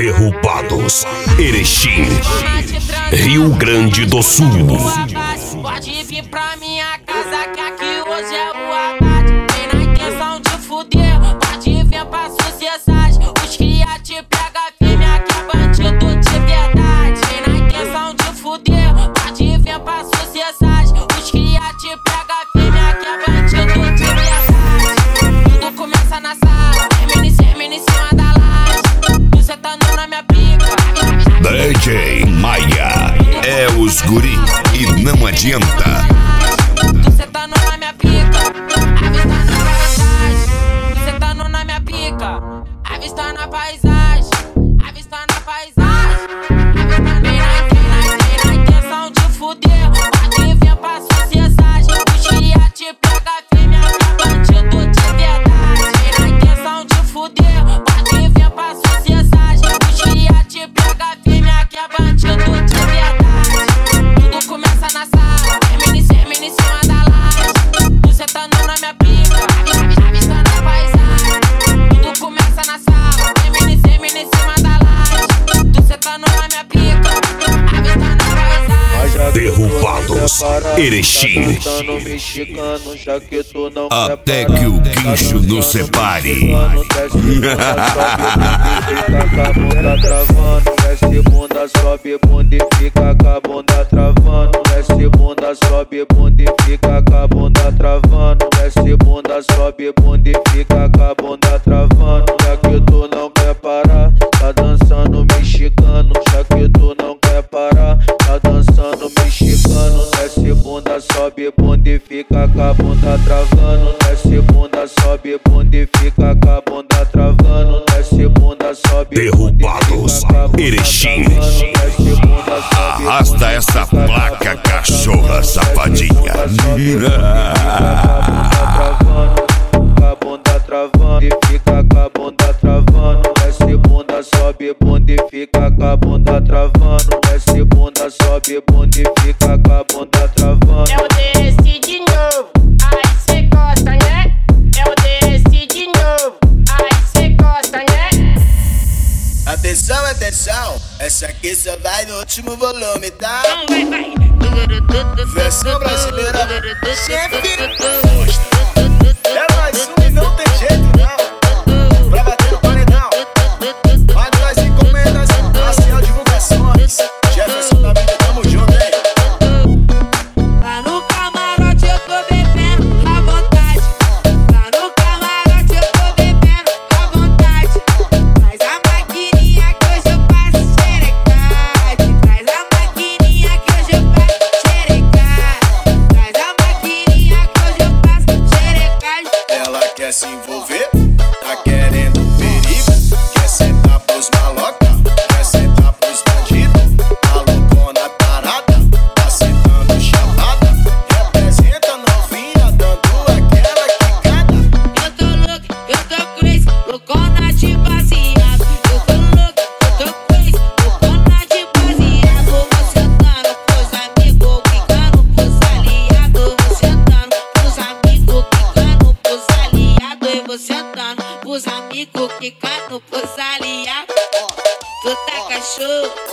Derrubados, Erechim, Rio Grande do Sul. Pode vir pra minha casa que aqui hoje é o abate. Tem na intenção de fuder, pode vir pra sociedade. Os cria te pega firme, aqui é bandido de verdade. Tem na intenção de fuder, pode vir pra sociedade. Os cria te pega firme, aqui é bandido de verdade. Tudo começa na sala, termina em cima da laje. Tu sentando na minha pica. DJ Maia é os guri e não adianta. Tu sentando na minha pica, avistando na paisagem. Tu sentando na minha pica, avistando a paisagem. Avistando a paisagem. Tem na intenção de fuder, pode vir pra sociedade. Os cria te pega firme, aqui é bandido de verdade. Tem na intenção de fuder, pode vir pra sociedade. Os cria te pega firme, aqui é bandido de verdade. Tudo começa na sala, termina em cima da laje. Tu sentando na minha pica, avistando a paisagem. Tudo começa na sala, termina em cima da laje. Tu sentando na minha pica, avistando a paisagem. Derrubados, Erechim, até que o guincho nos separe. Desce bunda, sobe bunda e fica com a bunda travando. Desce bunda, sobe bunda e fica com a bunda travando. Desce bunda, sobe bunda e fica com a bunda travando. Já que tu não quer parar, tá dançando mexicano. Já que tu não quer parar, tá dançando mexicano. Desce bunda, sobe bunda e fica com a bunda travando. Desce bunda, sobe bunda e fica com a bunda travando. Desce bunda, sobe Derrubados, Erechim, arrasta essa placa, cachorra safadinha. Com a bunda travando e fica com a bunda travando. Desce bunda, sobe bunda e fica com a bunda travando. Desce bunda, sobe bunda e fica com a bunda travando. Eu desci de novo, aí cê gosta, né? Eu desci de novo, aí cê gosta, né? Atenção, atenção, essa aqui só vai no último volume, tá? Então vai. Versão brasileira, chefe. É mais um e não tem jeito não. Pra bater no paredão, mas nós encomendas, Marcial Divulgações. Jefferson da vida, tamo junto, hein? Lá no camarote eu tô bebendo à vontade. Lá no camarote eu tô bebendo à vontade. Traz a maquininha que hoje eu passo xerecade. Traz a maquininha que hoje eu passo xerecade. Traz a maquininha que hoje eu passo xerecade. Ela quer se envolver, tá querendo perigo. Quer sentar pros maloca, quer sentar pros bandidos. A loucona parada, tá sentando chapada. Representa novinha, dando aquela quicada. Eu tô louco, eu tô crazy, loucona de baseado. Eu tô louco, eu tô crazy, loucona de baseado. Vou sentando pros amigos, quicando pros aliados. Vou sentando pros amigos, quicando pros aliados. Eu vou sentando pros amigos, quicando pros aliados. Tu tá cachorro.